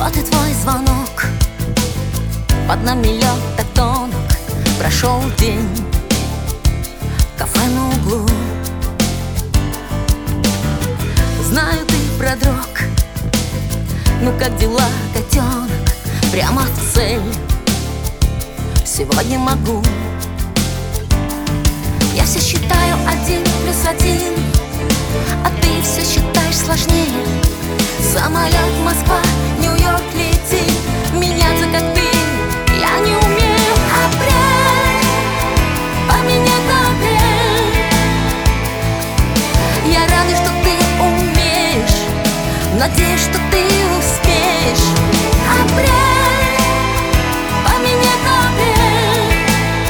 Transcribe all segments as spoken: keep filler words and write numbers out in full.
Вот и твой звонок. Под нами лед так тонок. Прошел день, кафе на углу. Знаю, ты продрог. Ну как дела, котенок? Прямо в цель. Сегодня могу. Я все считаю один плюс один, а ты все считаешь сложнее. Самолет Москва, Нью-Йорк летит. Меняться как ты я не умею. Апрель, поменяй на апрель. Я рада, что ты умеешь. Надеюсь, что ты успеешь. Апрель, поменяй на апрель.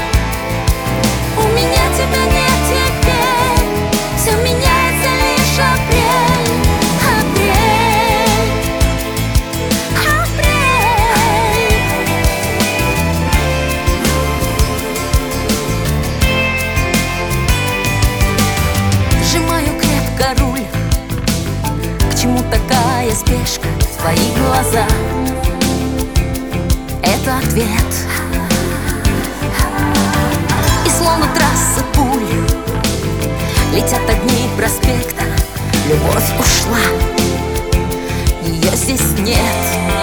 У меня тебя нет теперь. Все меняется лишь апрель. Апрель, апрель. Сжимаю крепко руль. К чему такая спешка? Твои глаза — это ответ. И словно трассы пуль летят одни проспекта. Любовь ушла, ее здесь нет.